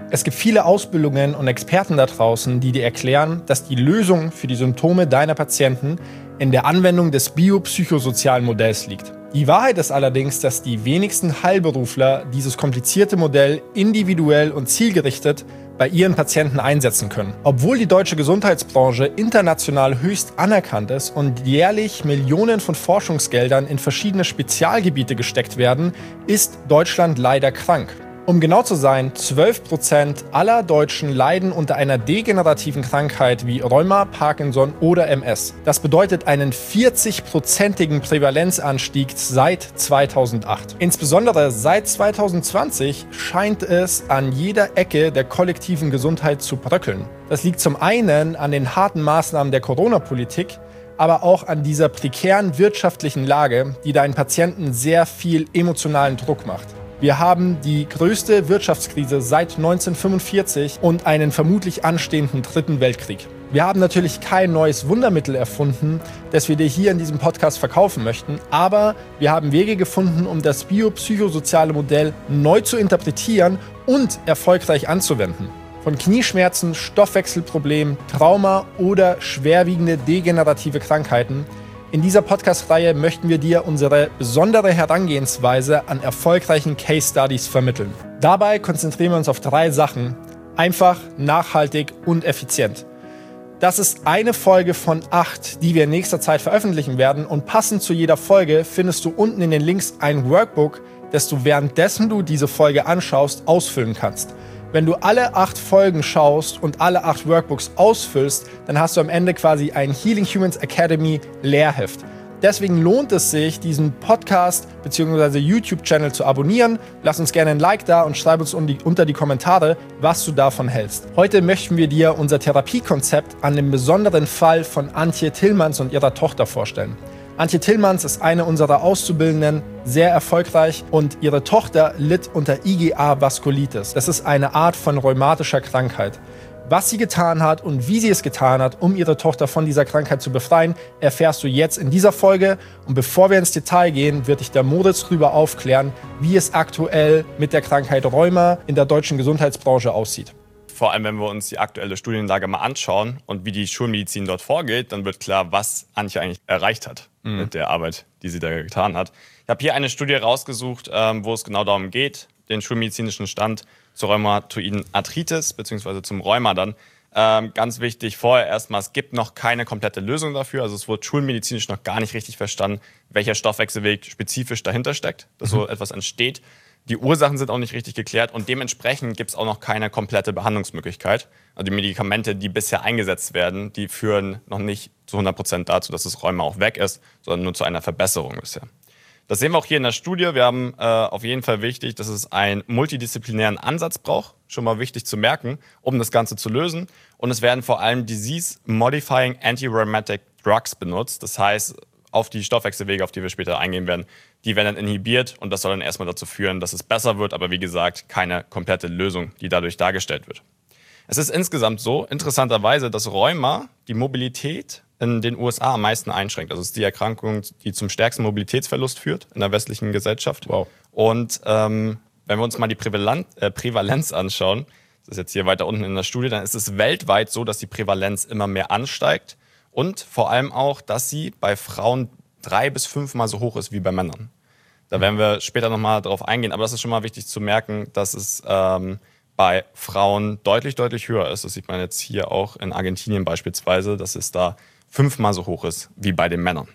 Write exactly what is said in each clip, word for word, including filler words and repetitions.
Es gibt viele Ausbildungen und Experten da draußen, die dir erklären, dass die Lösung für die Symptome deiner Patienten in der Anwendung des biopsychosozialen Modells liegt. Die Wahrheit ist allerdings, dass die wenigsten Heilberufler dieses komplizierte Modell individuell und zielgerichtet bei ihren Patienten einsetzen können. Obwohl die deutsche Gesundheitsbranche international höchst anerkannt ist und jährlich Millionen von Forschungsgeldern in verschiedene Spezialgebiete gesteckt werden, ist Deutschland leider krank. Um genau zu sein, zwölf Prozent aller Deutschen leiden unter einer degenerativen Krankheit wie Rheuma, Parkinson oder M S. Das bedeutet einen vierzig-prozentigen Prävalenzanstieg seit zweitausendacht. Insbesondere seit zweitausendzwanzig scheint es an jeder Ecke der kollektiven Gesundheit zu bröckeln. Das liegt zum einen an den harten Maßnahmen der Corona-Politik, aber auch an dieser prekären wirtschaftlichen Lage, die deinen Patienten sehr viel emotionalen Druck macht. Wir haben die größte Wirtschaftskrise seit neunzehnhundertfünfundvierzig und einen vermutlich anstehenden dritten Weltkrieg. Wir haben natürlich kein neues Wundermittel erfunden, das wir dir hier in diesem Podcast verkaufen möchten, aber wir haben Wege gefunden, um das biopsychosoziale Modell neu zu interpretieren und erfolgreich anzuwenden. Von Knieschmerzen, Stoffwechselproblemen, Trauma oder schwerwiegende degenerative Krankheiten. In dieser Podcast-Reihe möchten wir dir unsere besondere Herangehensweise an erfolgreichen Case-Studies vermitteln. Dabei konzentrieren wir uns auf drei Sachen: einfach, nachhaltig und effizient. Das ist eine Folge von acht, die wir in nächster Zeit veröffentlichen werden, und passend zu jeder Folge findest du unten in den Links ein Workbook, das du währenddessen du diese Folge anschaust, ausfüllen kannst. Wenn du alle acht Folgen schaust und alle acht Workbooks ausfüllst, dann hast du am Ende quasi ein Healing Humans Academy Lehrheft. Deswegen lohnt es sich, diesen Podcast bzw. YouTube-Channel zu abonnieren. Lass uns gerne ein Like da und schreib uns unter die Kommentare, was du davon hältst. Heute möchten wir dir unser Therapiekonzept an dem besonderen Fall von Antje Tillmanns und ihrer Tochter vorstellen. Antje Tillmanns ist eine unserer Auszubildenden, sehr erfolgreich, und ihre Tochter litt unter I G A-Vaskulitis. Das ist eine Art von rheumatischer Krankheit. Was sie getan hat und wie sie es getan hat, um ihre Tochter von dieser Krankheit zu befreien, erfährst du jetzt in dieser Folge. Und bevor wir ins Detail gehen, wird dich der Moritz darüber aufklären, wie es aktuell mit der Krankheit Rheuma in der deutschen Gesundheitsbranche aussieht. Vor allem, wenn wir uns die aktuelle Studienlage mal anschauen und wie die Schulmedizin dort vorgeht, dann wird klar, was Antje eigentlich erreicht hat mhm. mit der Arbeit, die sie da getan hat. Ich habe hier eine Studie rausgesucht, ähm, wo es genau darum geht, den schulmedizinischen Stand zur rheumatoiden Arthritis bzw. zum Rheuma dann. Ähm, ganz wichtig vorher erstmal, es gibt noch keine komplette Lösung dafür. Also es wurde schulmedizinisch noch gar nicht richtig verstanden, welcher Stoffwechselweg spezifisch dahinter steckt, dass mhm. so etwas entsteht. Die Ursachen sind auch nicht richtig geklärt und dementsprechend gibt es auch noch keine komplette Behandlungsmöglichkeit. Also die Medikamente, die bisher eingesetzt werden, die führen noch nicht zu hundert Prozent dazu, dass das Rheuma auch weg ist, sondern nur zu einer Verbesserung bisher. Das sehen wir auch hier in der Studie. Wir haben äh, auf jeden Fall wichtig, dass es einen multidisziplinären Ansatz braucht. Schon mal wichtig zu merken, um das Ganze zu lösen. Und es werden vor allem Disease-Modifying Anti-Rheumatic Drugs benutzt. Das heißt, auf die Stoffwechselwege, auf die wir später eingehen werden, die werden dann inhibiert und das soll dann erstmal dazu führen, dass es besser wird, aber wie gesagt, keine komplette Lösung, die dadurch dargestellt wird. Es ist insgesamt so, interessanterweise, dass Rheuma die Mobilität in den U S A am meisten einschränkt. Also es ist die Erkrankung, die zum stärksten Mobilitätsverlust führt in der westlichen Gesellschaft. Wow. Und ähm, wenn wir uns mal die Prävalenz, äh, Prävalenz anschauen, das ist jetzt hier weiter unten in der Studie, dann ist es weltweit so, dass die Prävalenz immer mehr ansteigt und vor allem auch, dass sie bei Frauen drei bis fünfmal so hoch ist wie bei Männern. Da werden wir später nochmal drauf eingehen. Aber das ist schon mal wichtig zu merken, dass es ähm, bei Frauen deutlich, deutlich höher ist. Das sieht man jetzt hier auch in Argentinien beispielsweise, dass es da fünfmal so hoch ist wie bei den Männern.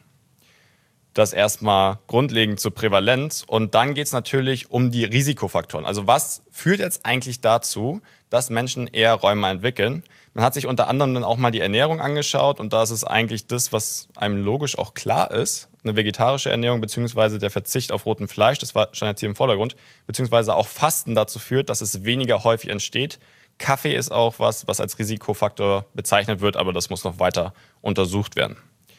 Das erstmal grundlegend zur Prävalenz. Und dann geht es natürlich um die Risikofaktoren. Also was führt jetzt eigentlich dazu, dass Menschen eher Rheuma entwickeln? Man hat sich unter anderem dann auch mal die Ernährung angeschaut und da ist es eigentlich das, was einem logisch auch klar ist, eine vegetarische Ernährung beziehungsweise der Verzicht auf roten Fleisch, das war, stand jetzt hier im Vordergrund, beziehungsweise auch Fasten dazu führt, dass es weniger häufig entsteht. Kaffee ist auch was, was als Risikofaktor bezeichnet wird, aber das muss noch weiter untersucht werden.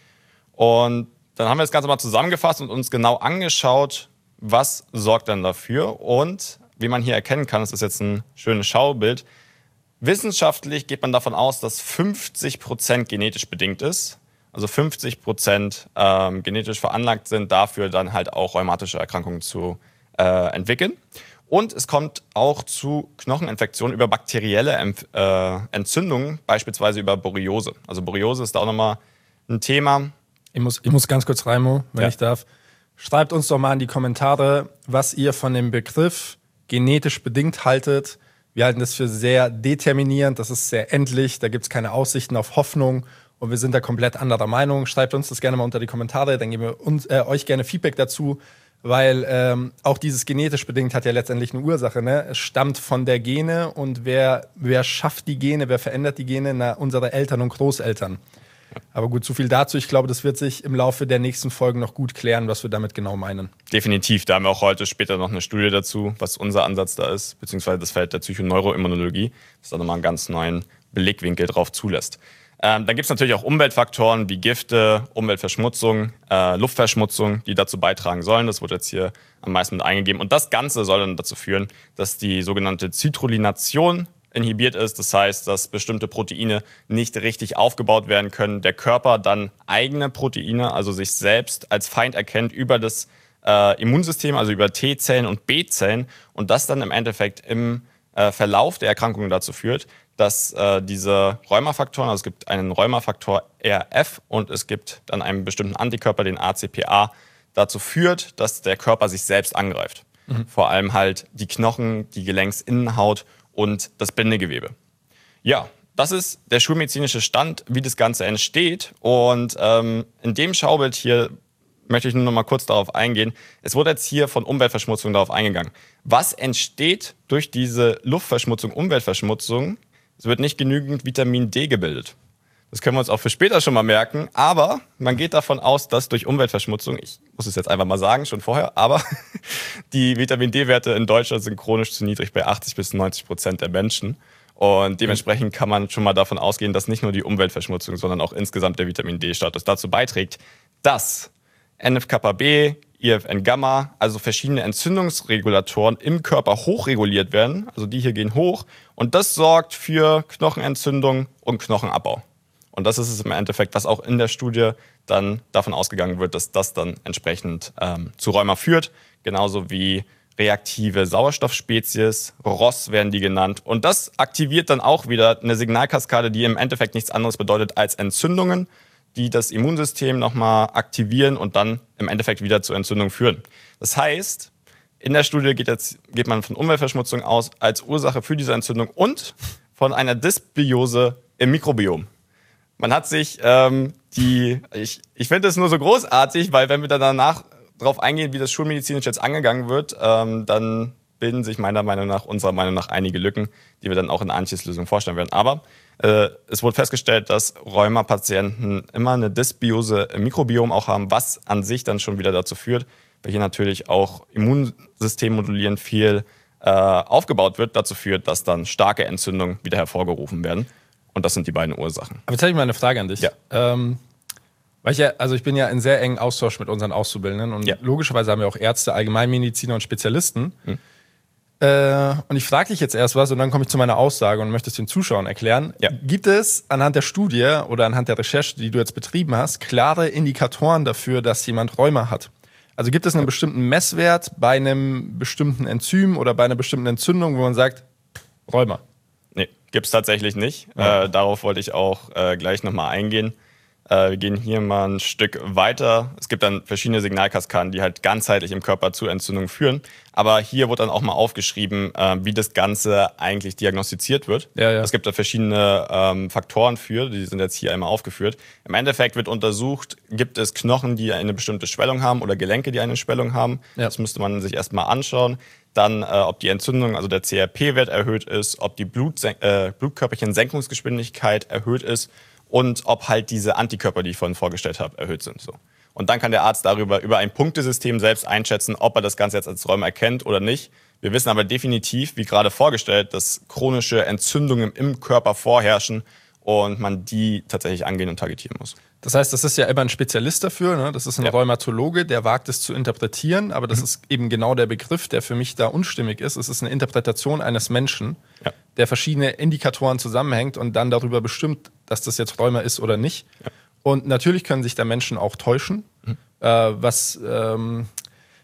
Und dann haben wir das Ganze mal zusammengefasst und uns genau angeschaut, was sorgt denn dafür. Und wie man hier erkennen kann, das ist jetzt ein schönes Schaubild, wissenschaftlich geht man davon aus, dass fünfzig Prozent genetisch bedingt ist. Also fünfzig Prozent ähm, genetisch veranlagt sind, dafür dann halt auch rheumatische Erkrankungen zu äh, entwickeln. Und es kommt auch zu Knocheninfektionen über bakterielle Empf äh, Entzündungen, beispielsweise über Borreliose. Also Borreliose ist da auch nochmal ein Thema. Ich muss, ich muss ganz kurz rein, Mo, wenn Ja. ich darf. Schreibt uns doch mal in die Kommentare, was ihr von dem Begriff genetisch bedingt haltet. Wir halten das für sehr determinierend, das ist sehr endlich, da gibt es keine Aussichten auf Hoffnung und wir sind da komplett anderer Meinung. Schreibt uns das gerne mal unter die Kommentare, dann geben wir uns, äh, euch gerne Feedback dazu, weil ähm, auch dieses genetisch bedingt hat ja letztendlich eine Ursache. Ne? Es stammt von der Gene und wer, wer schafft die Gene, wer verändert die Gene? Na, unsere Eltern und Großeltern. Aber gut, so viel dazu. Ich glaube, das wird sich im Laufe der nächsten Folgen noch gut klären, was wir damit genau meinen. Definitiv, da haben wir auch heute später noch eine Studie dazu, was unser Ansatz da ist, beziehungsweise das Feld der Psychoneuroimmunologie, das da nochmal einen ganz neuen Blickwinkel drauf zulässt. Ähm, dann gibt es natürlich auch Umweltfaktoren wie Gifte, Umweltverschmutzung, äh, Luftverschmutzung, die dazu beitragen sollen. Das wurde jetzt hier am meisten mit eingegeben. Und das Ganze soll dann dazu führen, dass die sogenannte Citrulination inhibiert ist. Das heißt, dass bestimmte Proteine nicht richtig aufgebaut werden können. Der Körper dann eigene Proteine, also sich selbst als Feind erkennt über das äh, Immunsystem, also über T-Zellen und B-Zellen. Und das dann im Endeffekt im äh, Verlauf der Erkrankung dazu führt, dass äh, diese Rheumafaktoren, also es gibt einen Rheumafaktor R F und es gibt dann einen bestimmten Antikörper, den A C P A, dazu führt, dass der Körper sich selbst angreift. Mhm. Vor allem halt die Knochen, die Gelenksinnenhaut und das Bindegewebe. Ja, das ist der schulmedizinische Stand, wie das Ganze entsteht. Und ähm, in dem Schaubild hier möchte ich nur noch mal kurz darauf eingehen. Es wurde jetzt hier von Umweltverschmutzung darauf eingegangen. Was entsteht durch diese Luftverschmutzung, Umweltverschmutzung? Es wird nicht genügend Vitamin D gebildet. Das können wir uns auch für später schon mal merken. Aber man geht davon aus, dass durch Umweltverschmutzung, ich muss es jetzt einfach mal sagen, schon vorher, aber die Vitamin D-Werte in Deutschland sind chronisch zu niedrig bei achtzig bis neunzig Prozent der Menschen. Und dementsprechend kann man schon mal davon ausgehen, dass nicht nur die Umweltverschmutzung, sondern auch insgesamt der Vitamin D-Status dazu beiträgt, dass N F kappa B, I F N-Gamma, also verschiedene Entzündungsregulatoren im Körper hochreguliert werden. Also die hier gehen hoch. Und das sorgt für Knochenentzündung und Knochenabbau. Und das ist es im Endeffekt, was auch in der Studie dann davon ausgegangen wird, dass das dann entsprechend ähm, zu Rheuma führt. Genauso wie reaktive Sauerstoffspezies, R O S werden die genannt. Und das aktiviert dann auch wieder eine Signalkaskade, die im Endeffekt nichts anderes bedeutet als Entzündungen, die das Immunsystem nochmal aktivieren und dann im Endeffekt wieder zur Entzündung führen. Das heißt, in der Studie geht, jetzt, geht man von Umweltverschmutzung aus als Ursache für diese Entzündung und von einer Dysbiose im Mikrobiom. Man hat sich ähm, die, ich, ich finde es nur so großartig, weil wenn wir dann danach drauf eingehen, wie das schulmedizinisch jetzt angegangen wird, ähm, dann bilden sich meiner Meinung nach, unserer Meinung nach einige Lücken, die wir dann auch in der Anschlusslösung vorstellen werden. Aber äh, es wurde festgestellt, dass Rheuma-Patienten immer eine Dysbiose im Mikrobiom auch haben, was an sich dann schon wieder dazu führt, weil hier natürlich auch Immunsystem modulierend viel äh, aufgebaut wird, dazu führt, dass dann starke Entzündungen wieder hervorgerufen werden. Und das sind die beiden Ursachen. Aber jetzt habe ich mal eine Frage an dich. Ja. Ähm, weil ich ja, also ich bin ja in sehr engen Austausch mit unseren Auszubildenden und Ja. logischerweise haben wir auch Ärzte, Allgemeinmediziner und Spezialisten. Hm. Äh, und ich frage dich jetzt erst was und dann komme ich zu meiner Aussage und möchte es den Zuschauern erklären. Ja. Gibt es anhand der Studie oder anhand der Recherche, die du jetzt betrieben hast, klare Indikatoren dafür, dass jemand Rheuma hat? Also gibt es einen bestimmten Messwert bei einem bestimmten Enzym oder bei einer bestimmten Entzündung, wo man sagt, Rheuma? Nee, gibt es tatsächlich nicht. Ja. Äh, darauf wollte ich auch äh, gleich nochmal eingehen. Äh, wir gehen hier mal ein Stück weiter. Es gibt dann verschiedene Signalkaskaden, die halt ganzheitlich im Körper zu Entzündungen führen. Aber hier wird dann auch mal aufgeschrieben, äh, wie das Ganze eigentlich diagnostiziert wird. Ja, ja. Es gibt da verschiedene ähm, Faktoren für, die sind jetzt hier einmal aufgeführt. Im Endeffekt wird untersucht, gibt es Knochen, die eine bestimmte Schwellung haben oder Gelenke, die eine Schwellung haben. Ja. Das müsste man sich erstmal anschauen. Dann, äh, ob die Entzündung, also der C R P-Wert erhöht ist, ob die Blutsen- äh, Blutkörperchen-Senkungsgeschwindigkeit erhöht ist und ob halt diese Antikörper, die ich vorhin vorgestellt habe, erhöht sind. So. Und dann kann der Arzt darüber über ein Punktesystem selbst einschätzen, ob er das Ganze jetzt als Rheuma erkennt oder nicht. Wir wissen aber definitiv, wie gerade vorgestellt, dass chronische Entzündungen im Körper vorherrschen und man die tatsächlich angehen und targetieren muss. Das heißt, das ist ja immer ein Spezialist dafür, ne? Das ist ein Ja. Rheumatologe, der wagt es zu interpretieren, aber das mhm. ist eben genau der Begriff, der für mich da unstimmig ist. Es ist eine Interpretation eines Menschen, Ja. der verschiedene Indikatoren zusammenhängt und dann darüber bestimmt, dass das jetzt Rheuma ist oder nicht. Ja. Und natürlich können sich da Menschen auch täuschen, mhm. äh, was, ähm,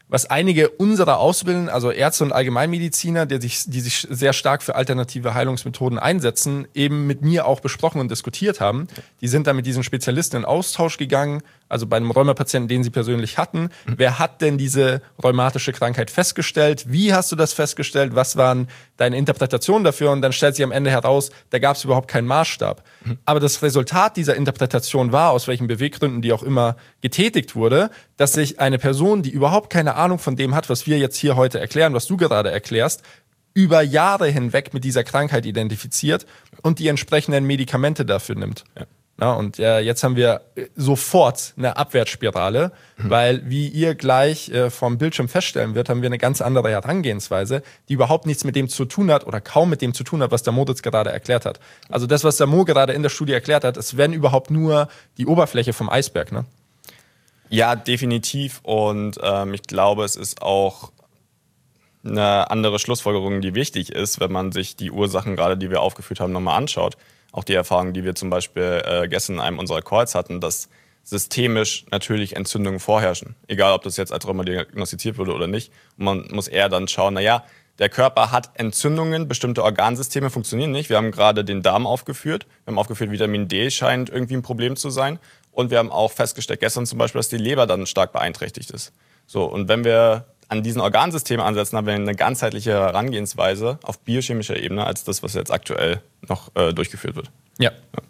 was einige unserer Auszubildenden, also Ärzte und Allgemeinmediziner, die sich, die sich sehr stark für alternative Heilungsmethoden einsetzen, eben mit mir auch besprochen und diskutiert haben. Die sind dann mit diesen Spezialisten in Austausch gegangen, also bei einem Rheumapatienten, den sie persönlich hatten. Mhm. Wer hat denn diese rheumatische Krankheit festgestellt? Wie hast du das festgestellt? Was waren deine Interpretationen dafür? Und dann stellt sich am Ende heraus, da gab es überhaupt keinen Maßstab. Mhm. Aber das Resultat dieser Interpretation war, aus welchen Beweggründen die auch immer getätigt wurde, dass sich eine Person, die überhaupt keine Ahnung von dem hat, was wir jetzt hier heute erklären, was du gerade erklärst, über Jahre hinweg mit dieser Krankheit identifiziert und die entsprechenden Medikamente dafür nimmt. Ja. Ja, und äh, jetzt haben wir sofort eine Abwärtsspirale, mhm. weil, wie ihr gleich äh, vom Bildschirm feststellen wird, haben wir eine ganz andere Herangehensweise, die überhaupt nichts mit dem zu tun hat oder kaum mit dem zu tun hat, was der Moritz gerade erklärt hat. Also das, was der Mo gerade in der Studie erklärt hat, ist, wenn überhaupt, nur die Oberfläche vom Eisberg, ne? Ja, definitiv. Und ähm, ich glaube, es ist auch eine andere Schlussfolgerung, die wichtig ist, wenn man sich die Ursachen gerade, die wir aufgeführt haben, nochmal anschaut. Auch die Erfahrung, die wir zum Beispiel äh, gestern in einem unserer Calls hatten, dass systemisch natürlich Entzündungen vorherrschen. Egal, ob das jetzt als Rheuma diagnostiziert wurde oder nicht. Und man muss eher dann schauen, naja, der Körper hat Entzündungen, bestimmte Organsysteme funktionieren nicht. Wir haben gerade den Darm aufgeführt. Wir haben aufgeführt, Vitamin D scheint irgendwie ein Problem zu sein. Und wir haben auch festgestellt gestern zum Beispiel, dass die Leber dann stark beeinträchtigt ist. So, und wenn wir an diesen Organsystemen ansetzen, haben wir eine ganzheitliche Herangehensweise auf biochemischer Ebene als das, was jetzt aktuell noch äh, durchgeführt wird. Ja. ja.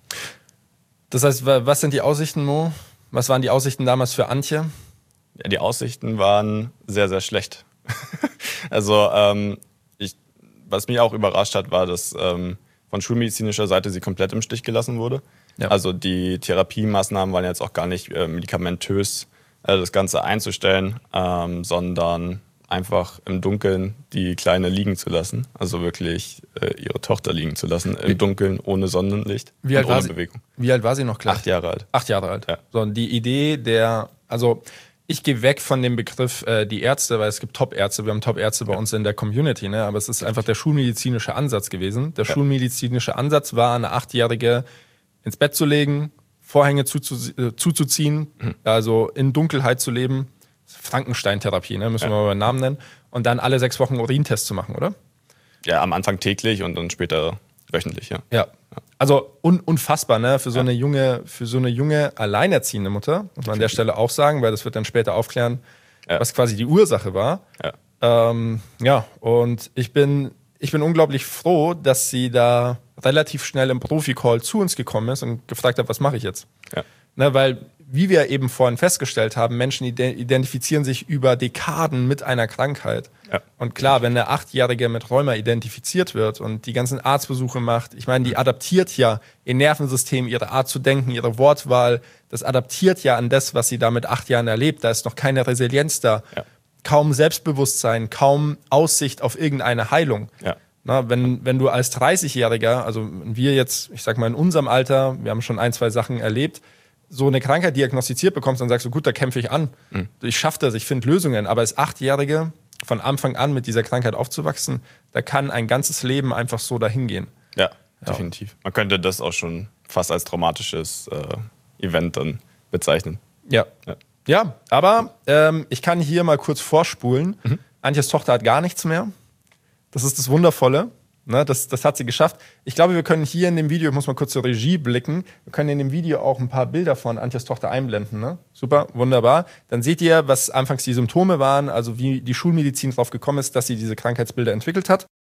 Das heißt, was sind die Aussichten, Mo? Was waren die Aussichten damals für Antje? Ja, die Aussichten waren sehr, sehr schlecht. also, ähm, ich, was mich auch überrascht hat, war, dass ähm, von schulmedizinischer Seite sie komplett im Stich gelassen wurde. Ja. Also die Therapiemaßnahmen waren jetzt auch gar nicht äh, medikamentös das Ganze einzustellen, ähm, sondern einfach im Dunkeln die Kleine liegen zu lassen. Also wirklich äh, ihre Tochter liegen zu lassen, im Dunkeln, ohne Sonnenlicht wie alt und ohne war sie, Bewegung. Wie alt war sie noch gleich? Acht Jahre alt. Acht Jahre alt. Ja. So, und die Idee der, also ich gehe weg von dem Begriff äh, die Ärzte, weil es gibt Top-Ärzte, wir haben Top-Ärzte bei ja. uns in der Community, ne? Aber es ist einfach der schulmedizinische Ansatz gewesen. Der ja. schulmedizinische Ansatz war, eine Achtjährige ins Bett zu legen, Vorhänge zuzuziehen, mhm. also in Dunkelheit zu leben. Frankenstein-Therapie, ne? Müssen ja. wir mal einen Namen nennen. Und dann alle sechs Wochen Urintests zu machen, oder? Ja, am Anfang täglich und dann später wöchentlich, ja. Ja, also un unfassbar, ne? Für so eine junge, für so eine junge alleinerziehende Mutter, muss man an der Stelle auch sagen, weil das wird dann später aufklären, ja. was quasi die Ursache war. Ja, ähm, ja und ich bin, ich bin unglaublich froh, dass sie da relativ schnell im Profi-Call zu uns gekommen ist und gefragt hat, was mache ich jetzt? Ja. Ne, weil, wie wir eben vorhin festgestellt haben, Menschen identifizieren sich über Dekaden mit einer Krankheit. Ja. Und klar, wenn eine Achtjährige mit Rheuma identifiziert wird und die ganzen Arztbesuche macht, ich meine, die adaptiert ja ihr Nervensystem, ihre Art zu denken, ihre Wortwahl, das adaptiert ja an das, was sie da mit acht Jahren erlebt. Da ist noch keine Resilienz da, ja. kaum Selbstbewusstsein, kaum Aussicht auf irgendeine Heilung. Ja. Na, wenn, wenn du als dreißigjähriger, also wir jetzt, ich sag mal in unserem Alter, wir haben schon ein, zwei Sachen erlebt, so eine Krankheit diagnostiziert bekommst, dann sagst du, gut, da kämpfe ich an. Mhm. Ich schaffe das, ich finde Lösungen. Aber als Achtjährige von Anfang an mit dieser Krankheit aufzuwachsen, da kann ein ganzes Leben einfach so dahin gehen. Ja, ja. definitiv. Man könnte das auch schon fast als traumatisches äh, Event dann bezeichnen. Ja, ja, ja aber ähm, ich kann hier mal kurz vorspulen. Mhm. Antjes Tochter hat gar nichts mehr. Das ist das Wundervolle. Ne, das, das hat sie geschafft. Ich glaube, wir können hier in dem Video, ich muss mal kurz zur Regie blicken, wir können in dem Video auch ein paar Bilder von Antjes Tochter einblenden. Ne? Super, wunderbar. Dann seht ihr, was anfangs die Symptome waren, also wie die Schulmedizin drauf gekommen ist, dass sie diese Krankheitsbilder entwickelt hat.